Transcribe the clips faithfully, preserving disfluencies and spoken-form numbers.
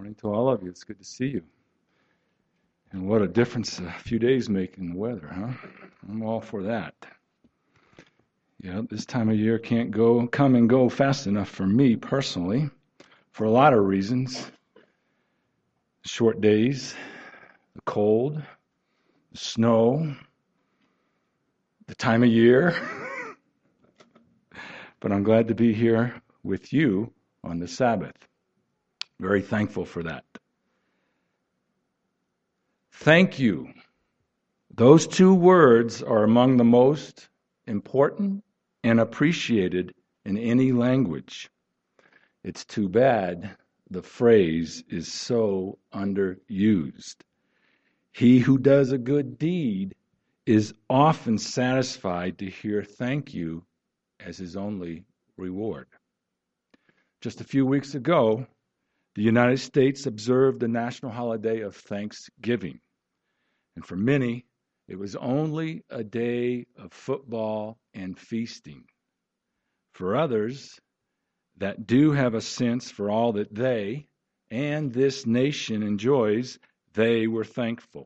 Morning to all of you. It's good to see you. And what a difference a few days make in the weather, huh? I'm all for that. Yeah, this time of year can't go come and go fast enough for me personally, for a lot of reasons. Short days, the cold, the snow, the time of year. But I'm glad to be here with you on the Sabbath. Very thankful for that. Thank you. Those two words are among the most important and appreciated in any language. It's too bad the phrase is so underused. He who does a good deed is often satisfied to hear thank you as his only reward. Just a few weeks ago, the United States observed the national holiday of Thanksgiving. And for many, it was only a day of football and feasting. For others that do have a sense for all that they and this nation enjoys, they were thankful.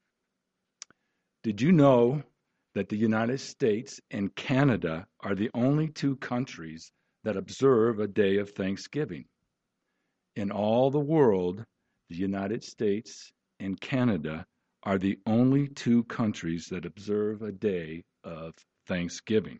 Did you know that the United States and Canada are the only two countries that observe a day of Thanksgiving? In all the world, the United States and Canada are the only two countries that observe a day of Thanksgiving.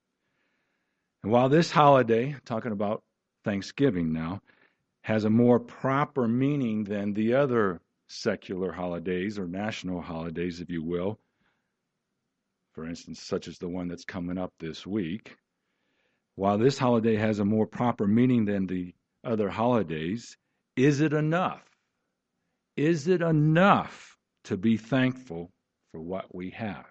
And while this holiday, talking about Thanksgiving now, has a more proper meaning than the other secular holidays or national holidays, if you will, for instance, such as the one that's coming up this week, while this holiday has a more proper meaning than the other holidays, is it enough? Is it enough to be thankful for what we have?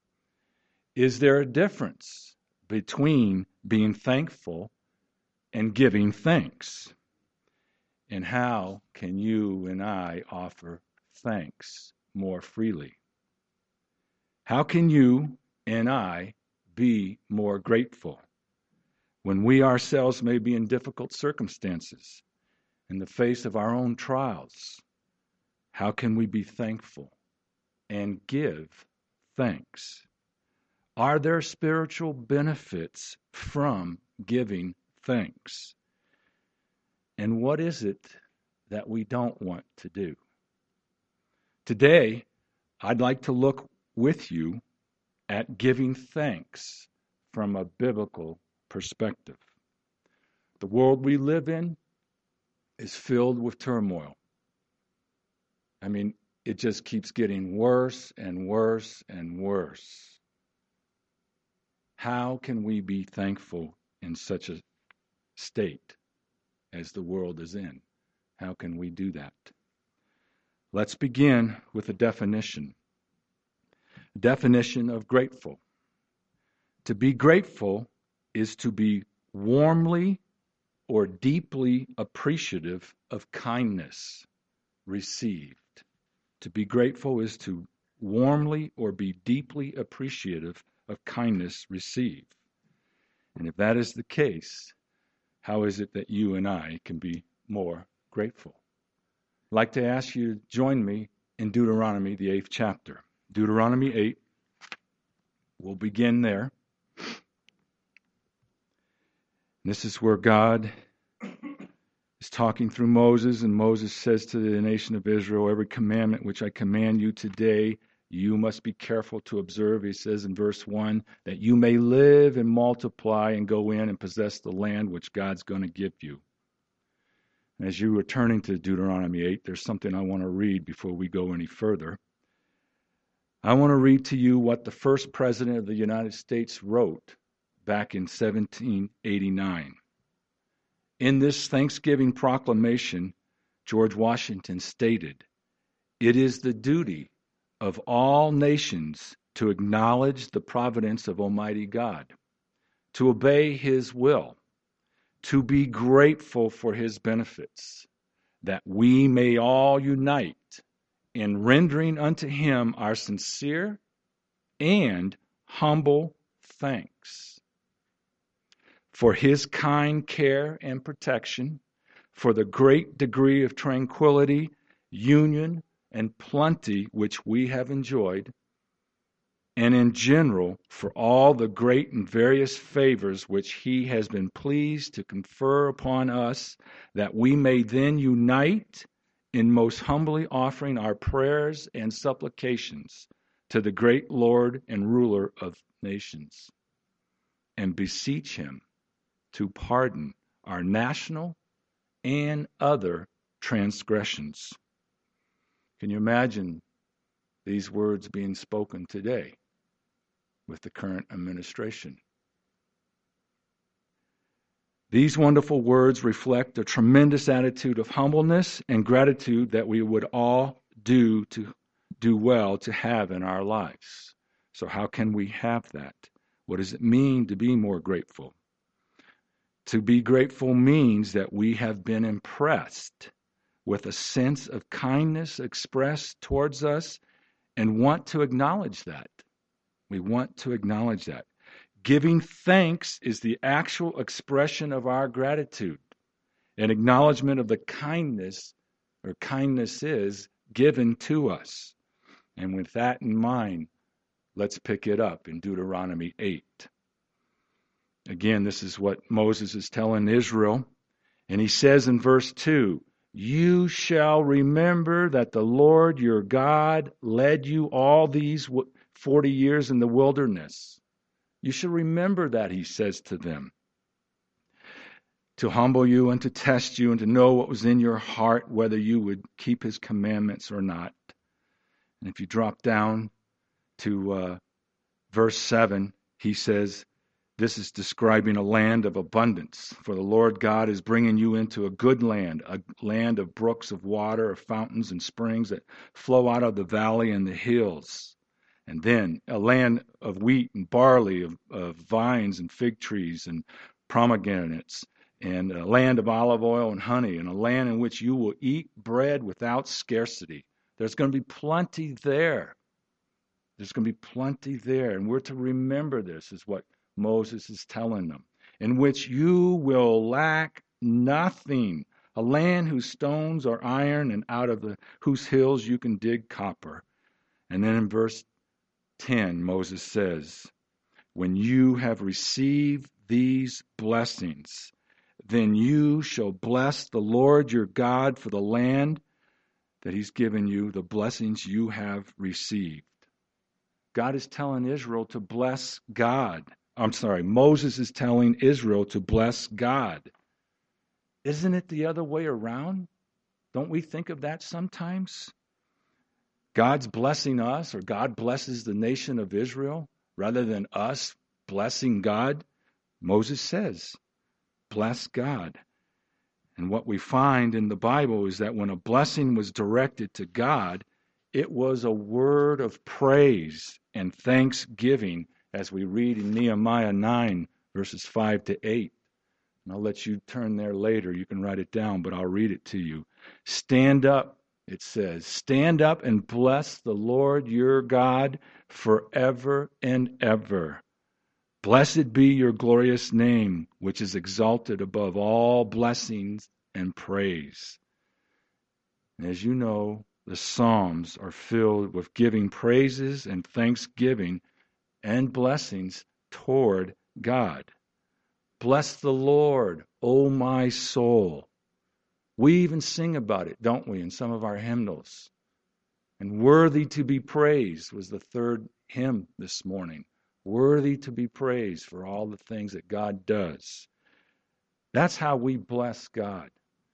Is there a difference between being thankful and giving thanks? And how can you and I offer thanks more freely? How can you and I be more grateful when we ourselves may be in difficult circumstances, in the face of our own trials? How can we be thankful and give thanks? Are there spiritual benefits from giving thanks? And what is it that we don't want to do? Today, I'd like to look with you at giving thanks from a biblical perspective. The world we live in is filled with turmoil. I mean, it just keeps getting worse and worse and worse. How can we be thankful in such a state as the world is in? How can we do that? Let's begin with a definition. Definition of grateful. To be grateful is to be warmly or deeply appreciative of kindness received. To be grateful is to warmly or be deeply appreciative of kindness received. And if that is the case, how is it that you and I can be more grateful? I'd like to ask you to join me in Deuteronomy, the eighth chapter. Deuteronomy eight. We'll begin there. This is where God is talking through Moses, and Moses says to the nation of Israel, every commandment which I command you today, you must be careful to observe. He says in verse one, that you may live and multiply and go in and possess the land which God's going to give you. And as you are turning to Deuteronomy eight, there's something I want to read before we go any further. I want to read to you what the first president of the United States wrote back in seventeen eighty-nine. In this Thanksgiving proclamation, George Washington stated, "It is the duty of all nations to acknowledge the providence of Almighty God, to obey His will, to be grateful for His benefits, that we may all unite in rendering unto Him our sincere and humble thanks for His kind care and protection, for the great degree of tranquility, union, and plenty which we have enjoyed, and in general for all the great and various favors which he has been pleased to confer upon us, that we may then unite in most humbly offering our prayers and supplications to the great Lord and ruler of nations, and beseech him to pardon our national and other transgressions. Can you imagine these words being spoken today with the current administration? These wonderful words reflect a tremendous attitude of humbleness and gratitude that we would all do to do well to have in our lives. So how can we have that? What does it mean to be more grateful? To be grateful means that we have been impressed with a sense of kindness expressed towards us and want to acknowledge that. We want to acknowledge that. Giving thanks is the actual expression of our gratitude, an acknowledgement of the kindness, or kindness is, given to us. And with that in mind, let's pick it up in Deuteronomy eight. Again, this is what Moses is telling Israel. And he says in verse two, "You shall remember that the Lord your God led you all these forty years in the wilderness." You should remember that, he says to them, to humble you and to test you and to know what was in your heart, whether you would keep his commandments or not. And if you drop down to uh, verse seven, he says, this is describing a land of abundance. For the Lord God is bringing you into a good land, a land of brooks of water, of fountains and springs that flow out of the valley and the hills. And then a land of wheat and barley, of, of vines and fig trees and pomegranates, and a land of olive oil and honey, and a land in which you will eat bread without scarcity. There's going to be plenty there. There's going to be plenty there. And we're to remember this, is what Moses is telling them, in which you will lack nothing. A land whose stones are iron, and out of the whose hills you can dig copper. And then in verse ten, Moses says, when you have received these blessings, then you shall bless the Lord your God for the land that he's given you, the blessings you have received. God is telling Israel to bless God. I'm sorry, Moses is telling Israel to bless God. Isn't it the other way around? Don't we think of that sometimes? God's blessing us, or God blesses the nation of Israel, rather than us blessing God. Moses says, bless God. And what we find in the Bible is that when a blessing was directed to God, it was a word of praise and thanksgiving, as we read in Nehemiah nine, verses five to eight. And I'll let you turn there later. You can write it down, but I'll read it to you. Stand up, it says, stand up and bless the Lord your God forever and ever. Blessed be your glorious name, which is exalted above all blessings and praise. And as you know, the Psalms are filled with giving praises and thanksgiving and blessings toward God. Bless the Lord, O my soul. We even sing about it, don't we, in some of our hymnals. And worthy to be praised was the third hymn this morning. Worthy to be praised for all the things that God does. That's how we bless God.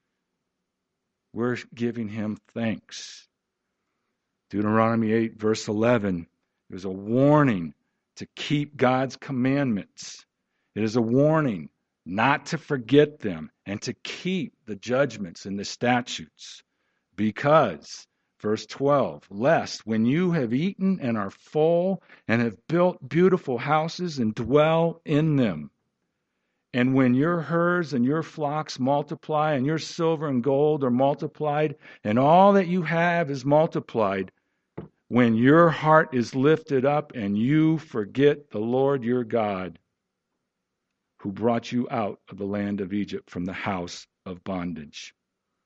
We're giving him thanks. Deuteronomy eight, verse eleven, it was a warning to keep God's commandments. It is a warning not to forget them and to keep the judgments and the statutes. Because, verse twelve, lest when you have eaten and are full and have built beautiful houses and dwell in them, and when your herds and your flocks multiply and your silver and gold are multiplied and all that you have is multiplied, when your heart is lifted up and you forget the Lord your God, who brought you out of the land of Egypt from the house of bondage.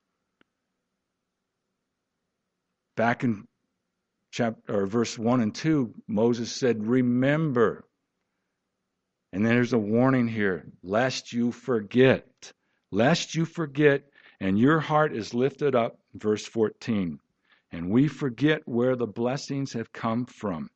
Back in chapter or verse one and two, Moses said, remember. And then there's a warning here, lest you forget. Lest you forget, and your heart is lifted up, verse fourteen. And we forget where the blessings have come from.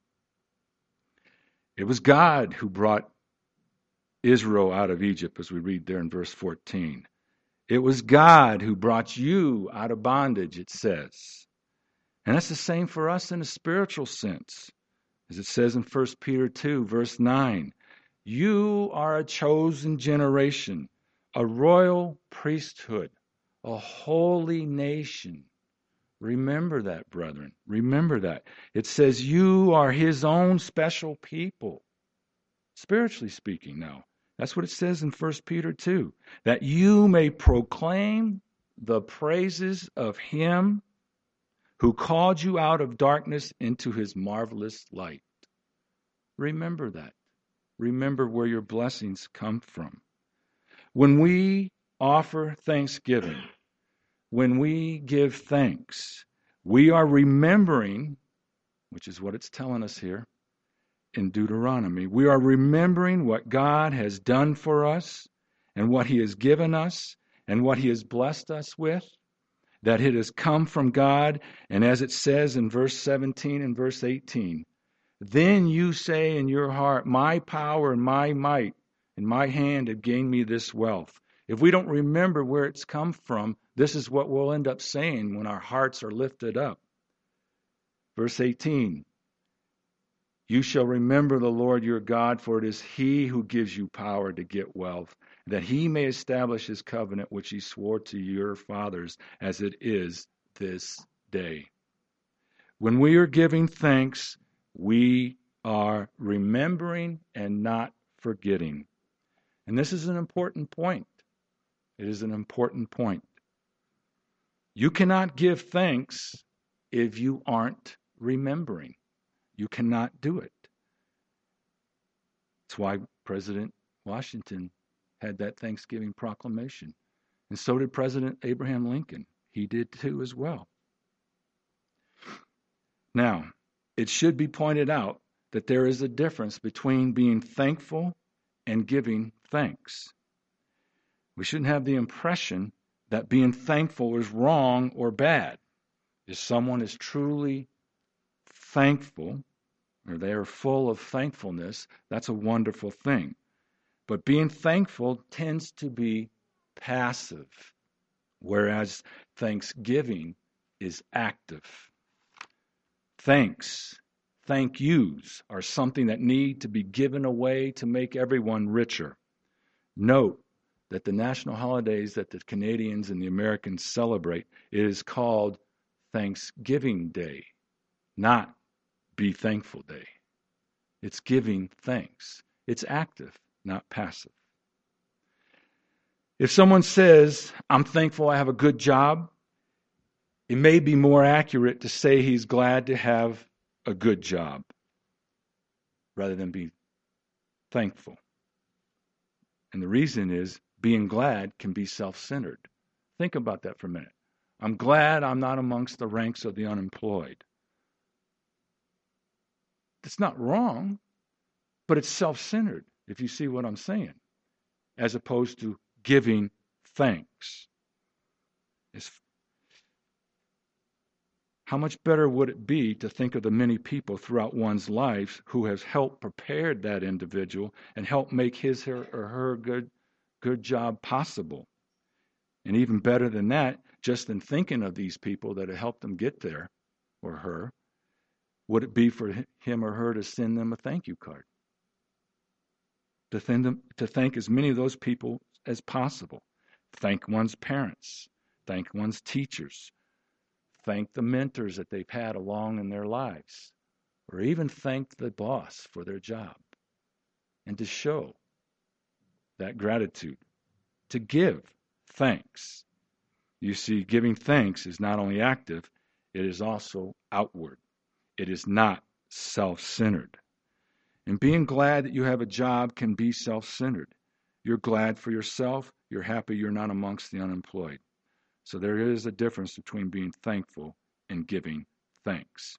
It was God who brought Israel out of Egypt, as we read there in verse fourteen. It was God who brought you out of bondage, it says. And that's the same for us in a spiritual sense. As it says in First Peter two, verse nine, you are a chosen generation, a royal priesthood, a holy nation. Remember that, brethren. Remember that. It says you are his own special people, spiritually speaking now. That's what it says in First Peter two, that you may proclaim the praises of him who called you out of darkness into his marvelous light. Remember that. Remember where your blessings come from. When we offer thanksgiving, when we give thanks, we are remembering, which is what it's telling us here in Deuteronomy, we are remembering what God has done for us and what he has given us and what he has blessed us with, that it has come from God. And as it says in verse seventeen and verse eighteen, then you say in your heart, my power and my might and my hand have gained me this wealth. If we don't remember where it's come from, this is what we'll end up saying when our hearts are lifted up. Verse eighteen, you shall remember the Lord your God, for it is he who gives you power to get wealth, that he may establish his covenant which he swore to your fathers, as it is this day. When we are giving thanks, we are remembering and not forgetting. And this is an important point. It is an important point. You cannot give thanks if you aren't remembering. You cannot do it. That's why President Washington had that Thanksgiving proclamation. And so did President Abraham Lincoln. He did too as well. Now, it should be pointed out that there is a difference between being thankful and giving thanks. We shouldn't have the impression that being thankful is wrong or bad. If someone is truly thankful, or they are full of thankfulness, that's a wonderful thing. But being thankful tends to be passive, whereas thanksgiving is active. Thanks, thank yous are something that need to be given away to make everyone richer. Note that the national holidays that the Canadians and the Americans celebrate, it is called Thanksgiving Day, not Be Thankful Day. It's giving thanks. It's active, not passive. If someone says, I'm thankful I have a good job, it may be more accurate to say he's glad to have a good job rather than be thankful. And the reason is being glad can be self-centered. Think about that for a minute. I'm glad I'm not amongst the ranks of the unemployed. It's not wrong, but it's self-centered, if you see what I'm saying, as opposed to giving thanks. It's, how much better would it be to think of the many people throughout one's life who has helped prepare that individual and helped make his or her good, good job possible? And even better than that, just in thinking of these people that have helped them get there, or her, would it be for him or her to send them a thank you card? To, send them, to thank as many of those people as possible. Thank one's parents. Thank one's teachers. Thank the mentors that they've had along in their lives. Or even thank the boss for their job. And to show that gratitude. To give thanks. You see, giving thanks is not only active, it is also outward. It is not self-centered. And being glad that you have a job can be self-centered. You're glad for yourself. you're happy you're not amongst the unemployed. So there is a difference between being thankful and giving thanks.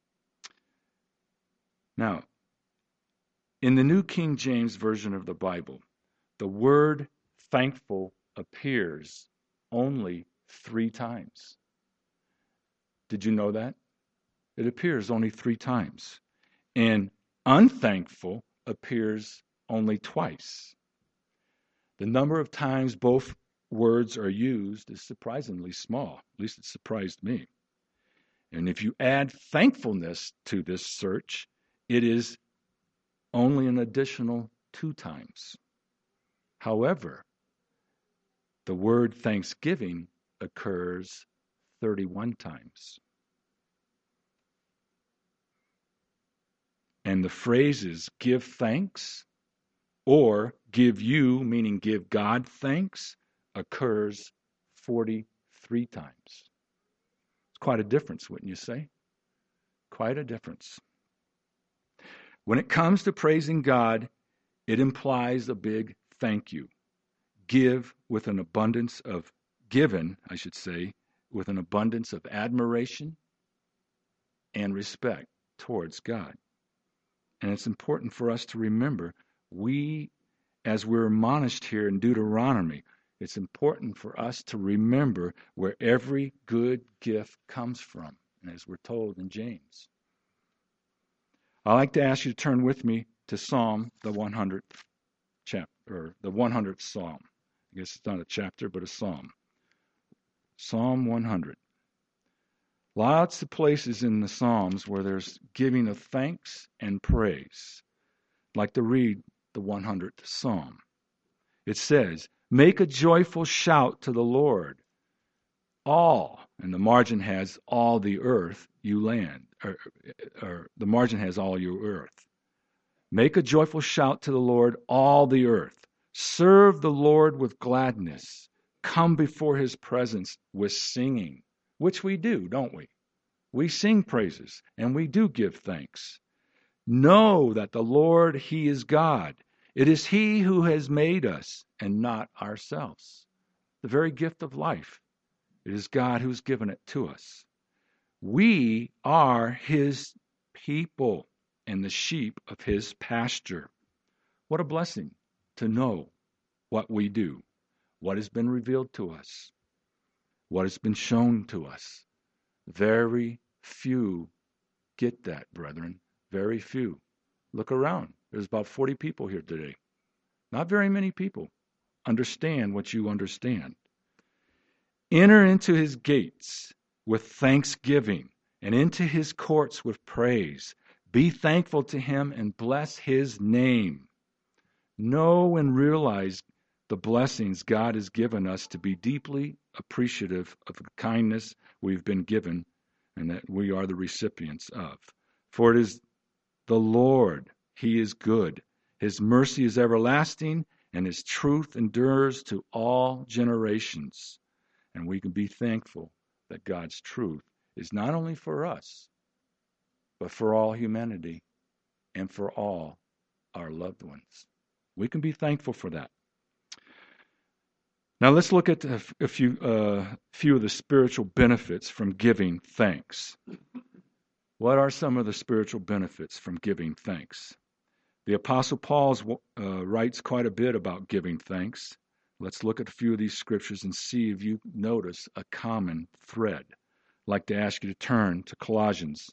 Now, in the New King James Version of the Bible, the word thankful appears only three times. Did you know that? It appears only three times. And unthankful appears only twice. The number of times both words are used is surprisingly small. At least it surprised me. And if you add thankfulness to this search, it is only an additional two times. However, the word thanksgiving occurs thirty-one times. And the phrases give thanks or give you, meaning give God thanks, occurs forty-three times. It's quite a difference, wouldn't you say? Quite a difference. When it comes to praising God, it implies a big thank you. Give with an abundance of, given, I should say, with an abundance of admiration and respect towards God. And it's important for us to remember, we, as we're admonished here in Deuteronomy, it's important for us to remember where every good gift comes from, as we're told in James. I'd like to ask you to turn with me to Psalm, the one hundredth chapter, or the one hundredth Psalm. I guess it's not a chapter, but a psalm. Psalm one hundred. Lots of places in the Psalms where there's giving of thanks and praise. I'd like to read the one hundredth Psalm. It says, "Make a joyful shout to the Lord, all," and the margin has all the earth you land, or, or the margin has all your earth. "Make a joyful shout to the Lord, all the earth. Serve the Lord with gladness. Come before his presence with singing," which we do, don't we? We sing praises and we do give thanks. "Know that the Lord, he is God. It is he who has made us and not ourselves." The very gift of life. It is God who's given it to us. "We are his people and the sheep of his pasture." What a blessing to know what we do, what has been revealed to us, what has been shown to us. Very few get that, brethren. Very few. Look around. There's about forty people here today. Not very many people understand what you understand. "Enter into his gates with thanksgiving and into his courts with praise. Be thankful to him and bless his name." Know and realize the blessings God has given us to be deeply appreciative of the kindness we've been given and that we are the recipients of. For it is the Lord, he is good. His mercy is everlasting, and his truth endures to all generations. And we can be thankful that God's truth is not only for us, but for all humanity and for all our loved ones. We can be thankful for that. Now let's look at a few, uh, few of the spiritual benefits from giving thanks. What are some of the spiritual benefits from giving thanks? The Apostle Paul uh, writes quite a bit about giving thanks. Let's look at a few of these scriptures and see if you notice a common thread. I'd like to ask you to turn to Colossians.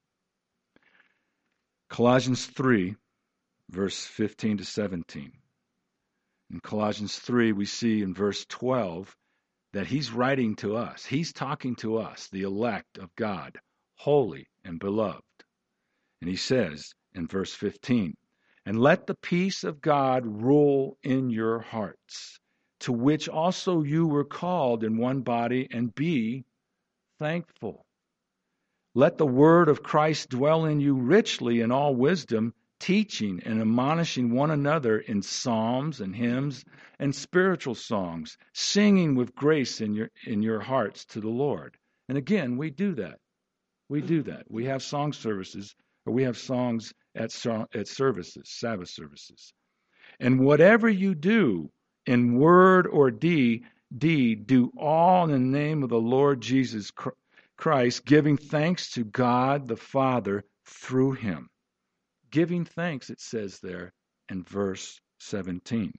Colossians three, verse fifteen to seventeen. In Colossians three, we see in verse twelve that he's writing to us. He's talking to us, the elect of God, holy and beloved. And he says in verse fifteen, "And let the peace of God rule in your hearts, to which also you were called in one body, and be thankful. Let the word of Christ dwell in you richly in all wisdom, teaching and admonishing one another in psalms and hymns and spiritual songs, singing with grace in your in your hearts to the Lord." And again, we do that. We do that. We have song services, or we have songs at at services, Sabbath services. "And whatever you do, in word or deed, deed, do all in the name of the Lord Jesus Christ, giving thanks to God the Father through him. Giving thanks, it says there in verse seventeen.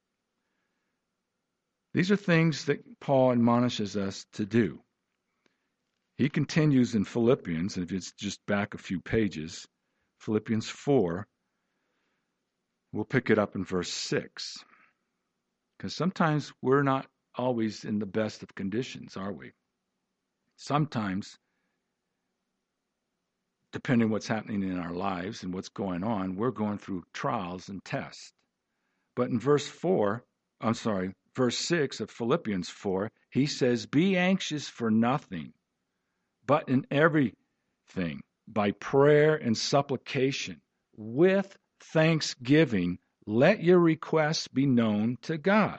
These are things that Paul admonishes us to do. He continues in Philippians, and if it's just back a few pages, Philippians four, we'll pick it up in verse six. Because sometimes we're not always in the best of conditions, are we? Sometimes, depending on what's happening in our lives and what's going on, we're going through trials and tests. But in verse four, I'm sorry, verse six of Philippians four, he says, be anxious for nothing, but in everything, by prayer and supplication, with thanksgiving, let your requests be known to God.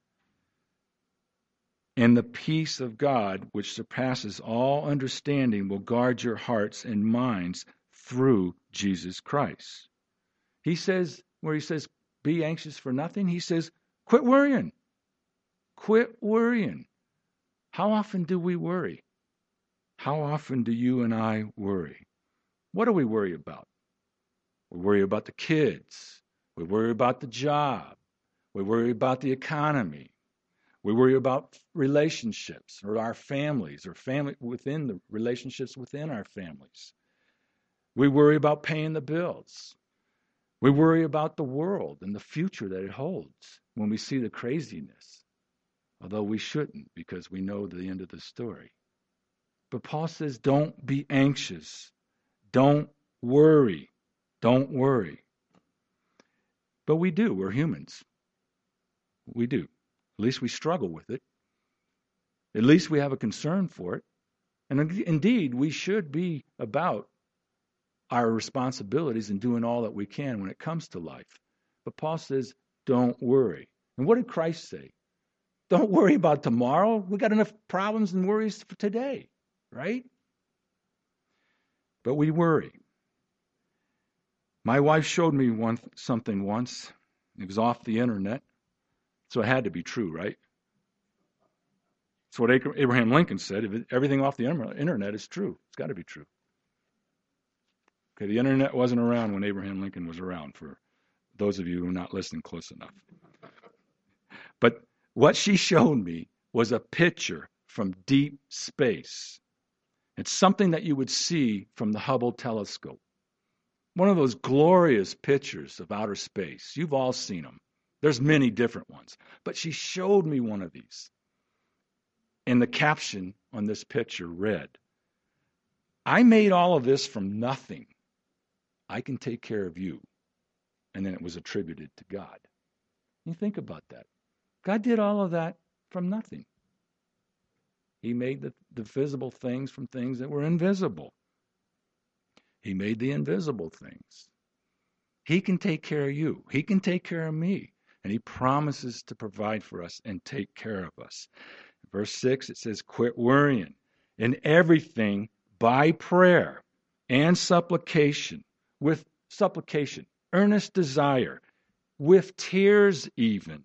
And the peace of God, which surpasses all understanding, will guard your hearts and minds through Jesus Christ. He says, where he says, be anxious for nothing, he says, quit worrying. Quit worrying. How often do we worry? How often do you and I worry? What do we worry about? We worry about the kids. We worry about the job. We worry about the economy. We worry about relationships or our families or family within the relationships within our families. We worry about paying the bills. We worry about the world and the future that it holds when we see the craziness, although we shouldn't because we know the end of the story. But Paul says, don't be anxious. Don't worry. Don't worry. But we do. We're humans. We do. At least we struggle with it. At least we have a concern for it. And indeed, we should be about our responsibilities and doing all that we can when it comes to life. But Paul says, don't worry. And what did Christ say? Don't worry about tomorrow. We got enough problems and worries for today, right? But we worry. My wife showed me one something once. It was off the internet. So it had to be true, right? That's what Abraham Lincoln said. If everything off the internet is true, it's got to be true. Okay, the internet wasn't around when Abraham Lincoln was around, for those of you who are not listening close enough. But what she showed me was a picture from deep space. It's something that you would see from the Hubble telescope. One of those glorious pictures of outer space. You've all seen them. There's many different ones. But she showed me one of these. And the caption on this picture read, I made all of this from nothing. I can take care of you. And then it was attributed to God. You think about that. God did all of that from nothing. He made the, the visible things from things that were invisible. He made the invisible things. He can take care of you. He can take care of me. And he promises to provide for us and take care of us. Verse six, it says, quit worrying. In everything, by prayer and supplication, with supplication, earnest desire, with tears even.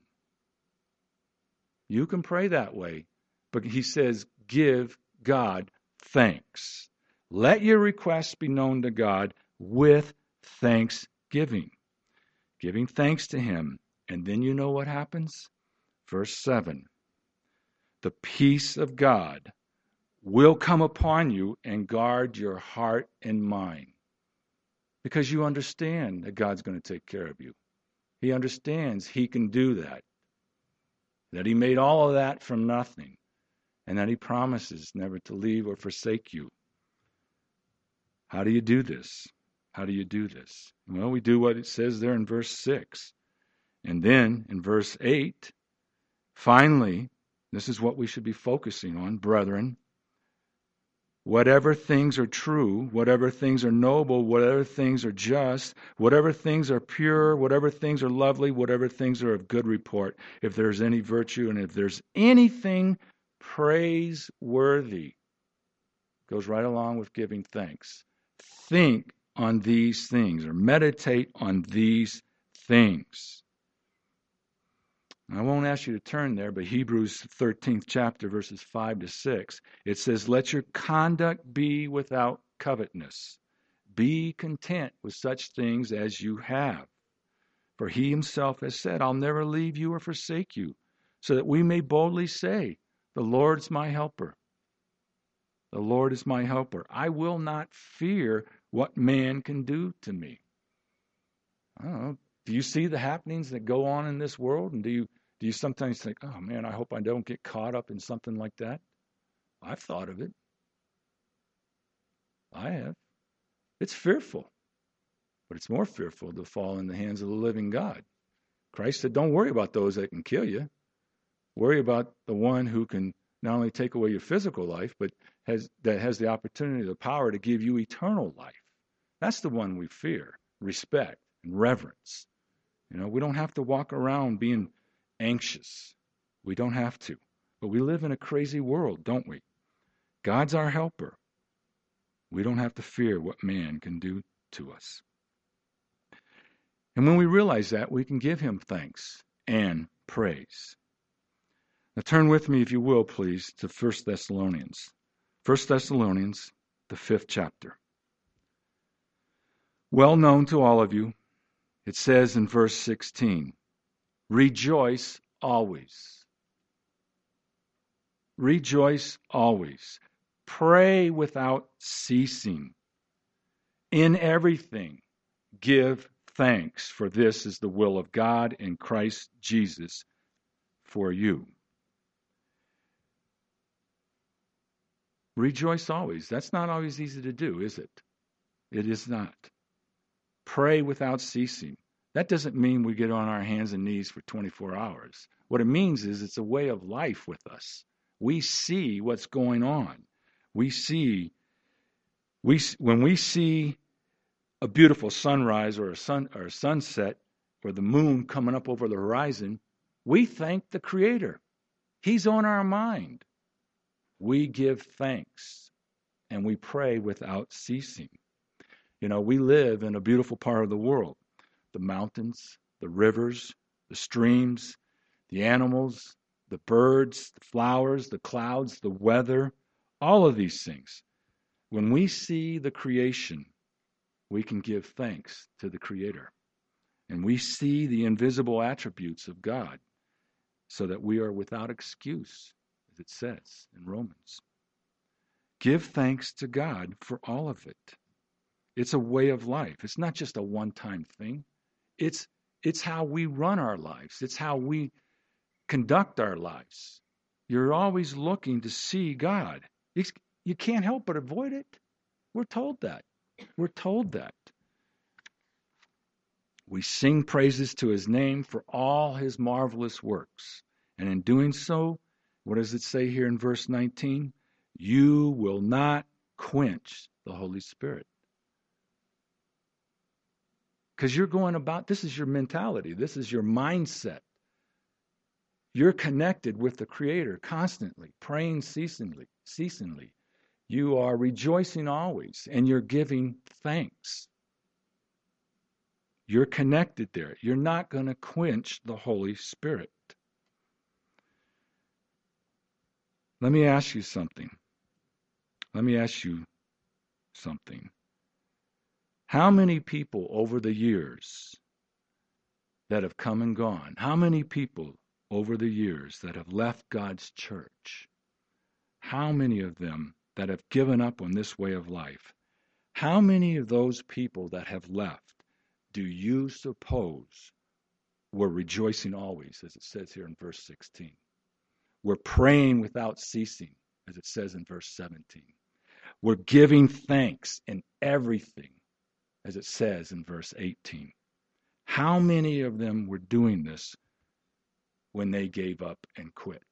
You can pray that way, but he says, give God thanks. Let your requests be known to God with thanksgiving. Giving thanks to him. And then you know what happens? Verse seven. The peace of God will come upon you and guard your heart and mind. Because you understand that God's going to take care of you. He understands he can do that. That he made all of that from nothing. And that he promises never to leave or forsake you. How do you do this? How do you do this? Well, we do what it says there in verse six. And then in verse eight, finally, this is what we should be focusing on, brethren. Whatever things are true, whatever things are noble, whatever things are just, whatever things are pure, whatever things are lovely, whatever things are of good report, if there's any virtue and if there's anything praiseworthy, goes right along with giving thanks. Think on these things or meditate on these things. I won't ask you to turn there, but Hebrews thirteenth chapter, verses five to six, it says, "Let your conduct be without covetousness. Be content with such things as you have. For he himself has said, I'll never leave you or forsake you, so that we may boldly say, the Lord's my helper. The Lord is my helper. I will not fear what man can do to me." I don't know. Do you see the happenings that go on in this world? And do you do you sometimes think, oh man, I hope I don't get caught up in something like that? I've thought of it. I have. It's fearful. But it's more fearful to fall in the hands of the living God. Christ said, don't worry about those that can kill you. Worry about the one who can not only take away your physical life, but has that has the opportunity, the power to give you eternal life. That's the one we fear, respect, and reverence. You know, we don't have to walk around being anxious. We don't have to. But we live in a crazy world, don't we? God's our helper. We don't have to fear what man can do to us. And when we realize that, we can give him thanks and praise. Now turn with me, if you will, please, to First Thessalonians. First Thessalonians, the fifth chapter. Well known to all of you, it says in verse sixteen, rejoice always. Rejoice always. Pray without ceasing. In everything, give thanks, for this is the will of God in Christ Jesus for you. Rejoice always. That's not always easy to do, is it? It is not. Pray without ceasing. That doesn't mean we get on our hands and knees for twenty-four hours. What it means is it's a way of life with us. We see what's going on. We see, we when we see a beautiful sunrise or a sun or a sunset or the moon coming up over the horizon, we thank the Creator. He's on our mind. We give thanks and we pray without ceasing. You know, we live in a beautiful part of the world. The mountains, the rivers, the streams, the animals, the birds, the flowers, the clouds, the weather, all of these things. When we see the creation, we can give thanks to the Creator. And we see the invisible attributes of God so that we are without excuse, as it says in Romans. Give thanks to God for all of it. It's a way of life. It's not just a one-time thing. It's it's how we run our lives. It's how we conduct our lives. You're always looking to see God. It's, you can't help but avoid it. We're told that. We're told that. We sing praises to his name for all his marvelous works. And in doing so, what does it say here in verse nineteen? You will not quench the Holy Spirit. Because you're going about, this is your mentality. This is your mindset. You're connected with the Creator constantly, praying ceasingly, ceasingly. You are rejoicing always, and you're giving thanks. You're connected there. You're not going to quench the Holy Spirit. Let me ask you something. Let me ask you something. How many people over the years that have come and gone, how many people over the years that have left God's church, how many of them that have given up on this way of life, how many of those people that have left do you suppose were rejoicing always, as it says here in verse sixteen? We're praying without ceasing, as it says in verse seventeen. We're giving thanks in everything, as it says in verse eighteen. How many of them were doing this when they gave up and quit?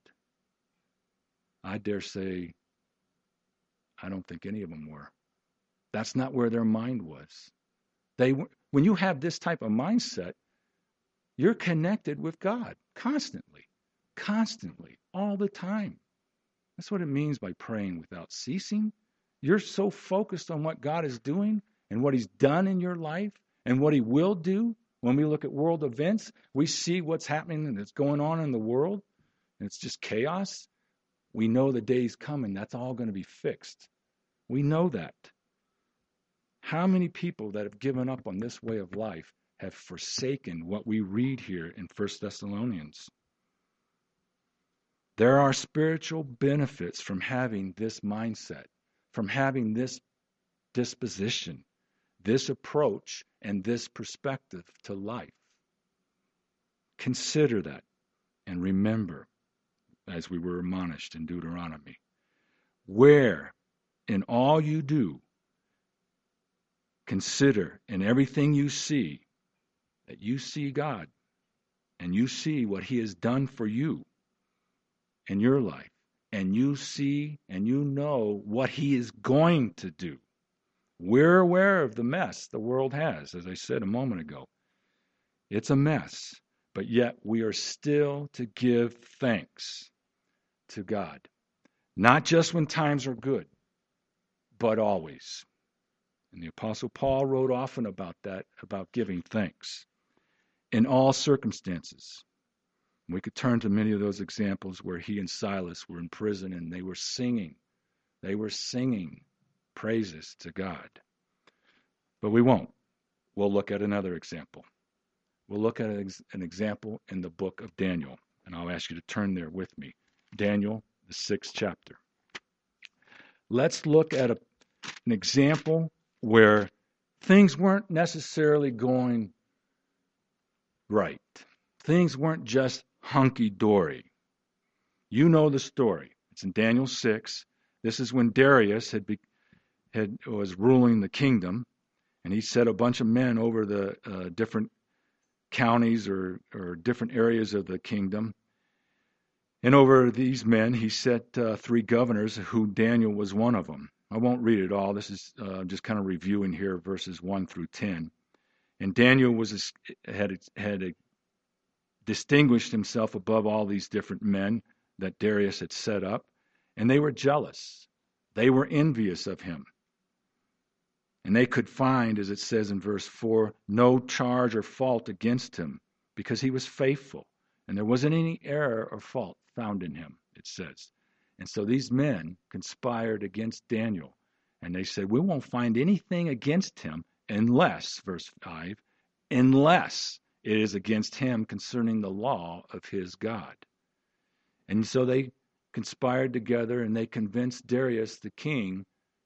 I dare say, I don't think any of them were. That's not where their mind was. They, when you have this type of mindset, you're connected with God constantly, constantly, all the time. That's what it means by praying without ceasing. You're so focused on what God is doing and what he's done in your life and what he will do When we look at world events, we see what's happening and that's going on in the world, and it's just chaos. We know the day's coming. That's all going to be fixed. We know that. How many people that have given up on this way of life have forsaken what we read here in First Thessalonians? There are spiritual benefits from having this mindset, from having this disposition, this approach, and this perspective to life. Consider that and remember, as we were admonished in Deuteronomy, where in all you do, consider in everything you see that you see God and you see what He has done for you in your life, and you see and you know what He is going to do. We're aware of the mess the world has, as I said a moment ago. It's a mess, but yet we are still to give thanks to God. Not just when times are good, but always. And the Apostle Paul wrote often about that, about giving thanks in all circumstances. We could turn to many of those examples where he and Silas were in prison and they were singing. They were singing praises to God. But we won't. We'll look at another example. We'll look at an example in the book of Daniel, and I'll ask you to turn there with me. Daniel, the sixth chapter. Let's look at a, an example where things weren't necessarily going right. Things weren't just hunky-dory. You know the story. It's in Daniel six. This is when Darius had, be, had was ruling the kingdom, and he set a bunch of men over the uh, different counties or, or different areas of the kingdom. And over these men, he set uh, three governors, who Daniel was one of them. I won't read it all. This is uh, just kind of reviewing here, verses one through ten. And Daniel was had had a, distinguished himself above all these different men that Darius had set up, and they were jealous. They were envious of him. And they could find, as it says in verse four, no charge or fault against him, because he was faithful, and there wasn't any error or fault found in him, it says. And so these men conspired against Daniel, and they said, we won't find anything against him unless, verse five, unless it is against him concerning the law of his God. And so they conspired together, and they convinced Darius the king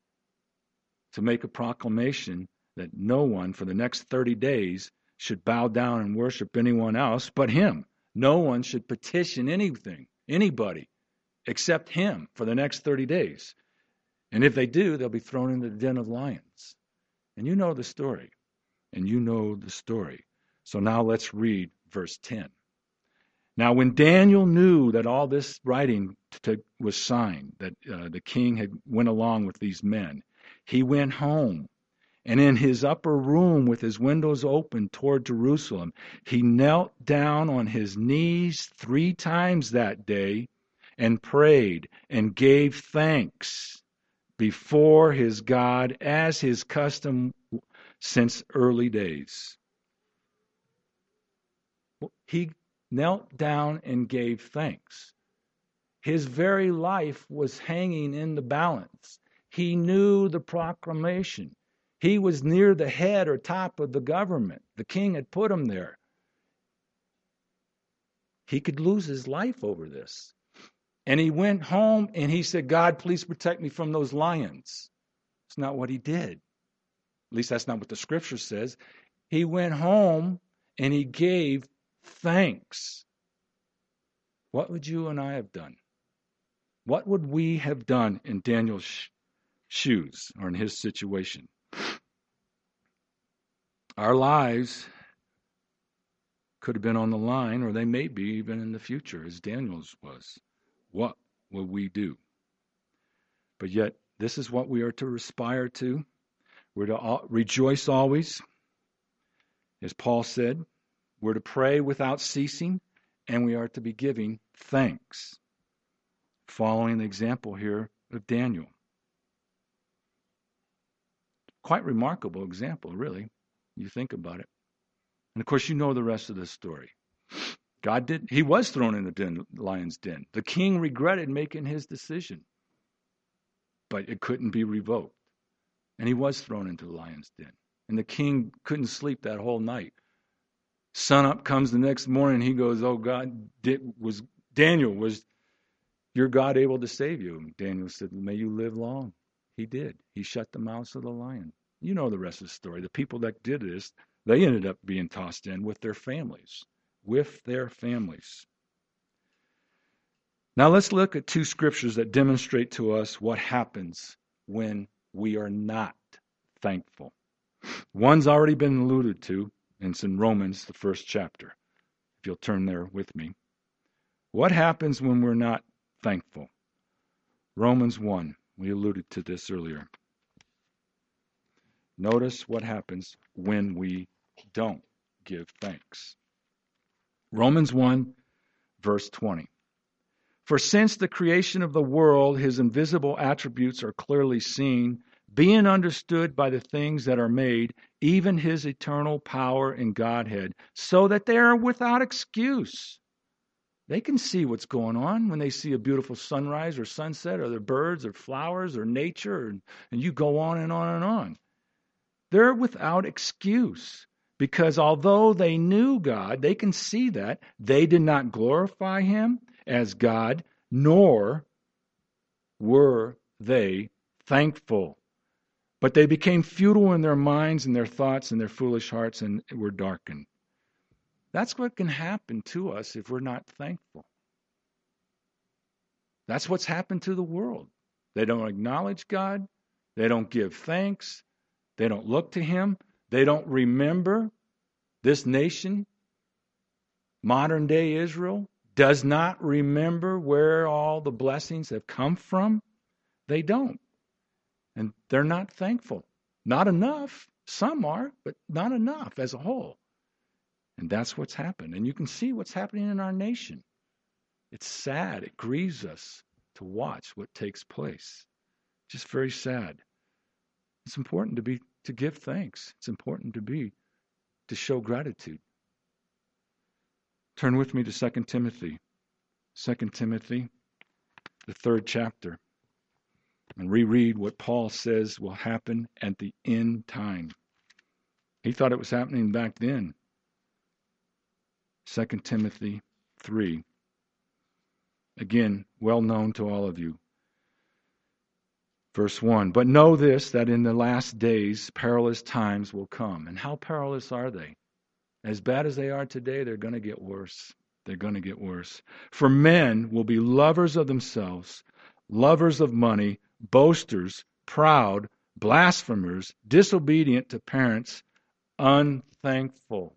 to make a proclamation that no one for the next thirty days should bow down and worship anyone else but him. No one should petition anything, anybody, except him for the next thirty days. And if they do, they'll be thrown into the den of lions. And you know the story. And you know the story. So now let's read verse ten. Now when Daniel knew that all this writing to, was signed, that uh, the king had went along with these men, he went home, and in his upper room with his windows open toward Jerusalem, he knelt down on his knees three times that day and prayed and gave thanks before his God as his custom since early days. He knelt down and gave thanks. His very life was hanging in the balance. He knew the proclamation. He was near the head or top of the government. The king had put him there. He could lose his life over this. And he went home and he said, God, please protect me from those lions. It's not what he did. At least that's not what the scripture says. He went home and he gave thanks. What would you and I have done? What would we have done in Daniel's sh- shoes or in his situation? Our lives could have been on the line, or they may be even in the future, as Daniel's was. What will we do? But yet, this is what we are to aspire to. We're to rejoice always. As Paul said, we're to pray without ceasing, and we are to be giving thanks, following the example here of Daniel. Quite remarkable example, really. You think about it. And of course, you know the rest of the story. God did, he was thrown in the den, lion's den. The king regretted making his decision, but it couldn't be revoked. And he was thrown into the lion's den. And the king couldn't sleep that whole night. Sun up comes the next morning. He goes, oh God, did, was Daniel, was your God able to save you? And Daniel said, may you live long. He did. He shut the mouths of the lion. You know the rest of the story. The people that did this, they ended up being tossed in with their families. With their families. Now let's look at two scriptures that demonstrate to us what happens when we are not thankful. One's already been alluded to, and it's in Romans, the first chapter. If you'll turn there with me. What happens when we're not thankful? Romans one. We alluded to this earlier. Notice what happens when we don't give thanks. Romans one, verse twenty. For since the creation of the world, his invisible attributes are clearly seen, being understood by the things that are made, even his eternal power and Godhead, so that they are without excuse. They can see what's going on when they see a beautiful sunrise or sunset or the birds or flowers or nature, and, and you go on and on and on. They're without excuse because although they knew God, they can see that they did not glorify him as God, nor were they thankful. But they became futile in their minds and their thoughts and their foolish hearts and were darkened. That's what can happen to us if we're not thankful. That's what's happened to the world. They don't acknowledge God. They don't give thanks. They don't look to him. They don't remember this nation, modern day Israel, does not remember where all the blessings have come from. They don't. And they're not thankful. Not enough. Some are, but not enough as a whole. And that's what's happened. And you can see what's happening in our nation. It's sad. It grieves us to watch what takes place. Just very sad. It's important to be to give thanks. It's important to be to show gratitude. Turn with me to Second Timothy. Second Timothy, the third chapter. And reread what Paul says will happen at the end time. He thought it was happening back then. Second Timothy three. Again, well known to all of you. Verse one. But know this, that in the last days perilous times will come. And how perilous are they? As bad as they are today, they're going to get worse. They're going to get worse. For men will be lovers of themselves, lovers of money, boasters, proud, blasphemers, disobedient to parents, unthankful,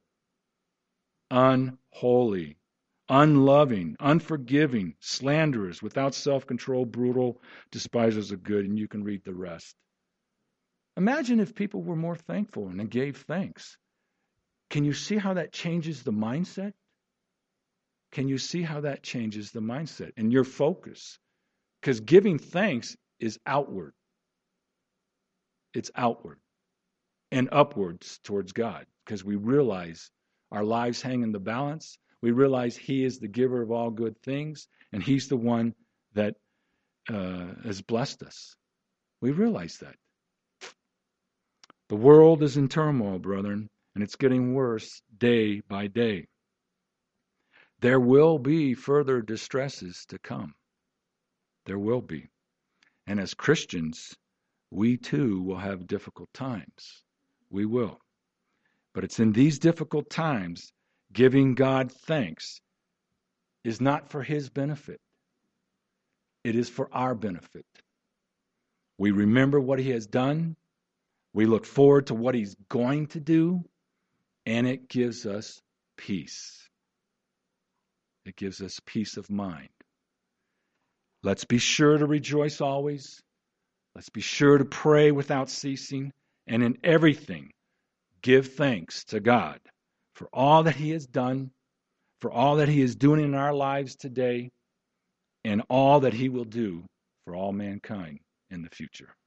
unholy, unloving, unforgiving, slanderers, without self-control, brutal, despisers of good, and you can read the rest. Imagine if people were more thankful and gave thanks. Can you see how that changes the mindset? Can you see how that changes the mindset and your focus? Because giving thanks is outward. It's outward and upwards towards God, because we realize our lives hang in the balance. We realize he is the giver of all good things, and he's the one that uh, has blessed us. We realize that. The world is in turmoil, brethren, and it's getting worse day by day. There will be further distresses to come. There will be. And as Christians, we too will have difficult times. We will. But it's in these difficult times, giving God thanks is not for his benefit. It is for our benefit. We remember what he has done. We look forward to what he's going to do. And it gives us peace. It gives us peace of mind. Let's be sure to rejoice always. Let's be sure to pray without ceasing. And in everything, give thanks to God for all that he has done, for all that he is doing in our lives today, and all that he will do for all mankind in the future.